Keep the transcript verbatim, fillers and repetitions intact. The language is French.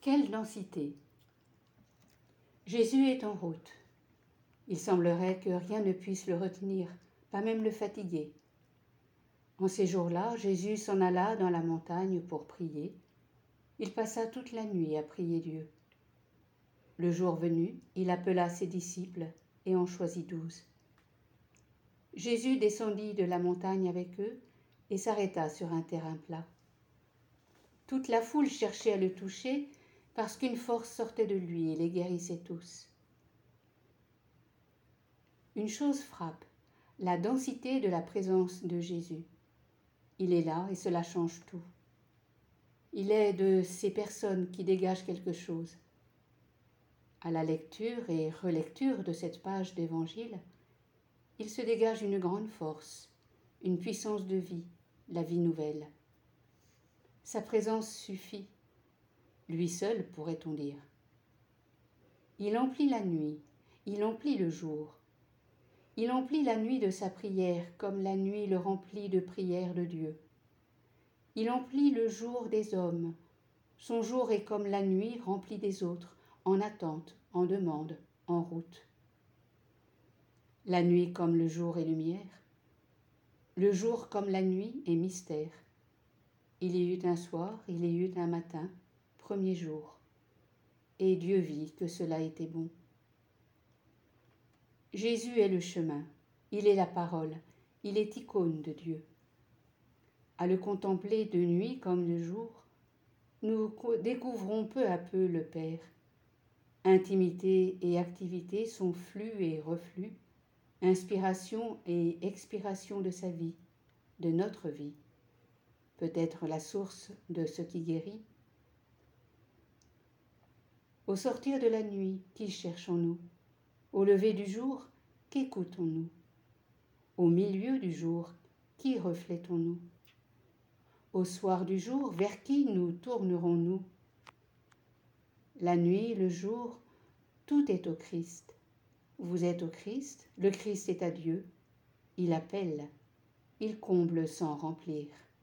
Quelle densité! Jésus est en route. Il semblerait que rien ne puisse le retenir, pas même le fatiguer. En ces jours-là, Jésus s'en alla dans la montagne pour prier. Il passa toute la nuit à prier Dieu. Le jour venu, il appela ses disciples et en choisit douze. Jésus descendit de la montagne avec eux et s'arrêta sur un terrain plat. Toute la foule cherchait à le toucher parce qu'une force sortait de lui et les guérissait tous. Une chose frappe, la densité de la présence de Jésus. Il est là et cela change tout. Il est de ces personnes qui dégagent quelque chose. À la lecture et relecture de cette page d'Évangile, il se dégage une grande force, une puissance de vie, la vie nouvelle. Sa présence suffit, lui seul pourrait-on dire. Il emplit la nuit, il emplit le jour. Il emplit la nuit de sa prière comme la nuit le remplit de prières de Dieu. Il emplit le jour des hommes. Son jour est comme la nuit remplie des autres, en attente, en demande, en route. La nuit comme le jour est lumière. Le jour comme la nuit est mystère. Il y eut un soir, il y eut un matin, premier jour. Et Dieu vit que cela était bon. Jésus est le chemin, il est la parole, il est icône de Dieu. À le contempler de nuit comme de jour, nous découvrons peu à peu le Père. Intimité et activité sont flux et reflux, inspiration et expiration de sa vie, de notre vie, peut-être la source de ce qui guérit. Au sortir de la nuit, qui cherchons-nous? Au lever du jour, qu'écoutons-nous? Au milieu du jour, qui reflétons-nous? Au soir du jour, vers qui nous tournerons-nous? La nuit, le jour, tout est au Christ. Vous êtes au Christ, le Christ est à Dieu. Il appelle, il comble sans remplir.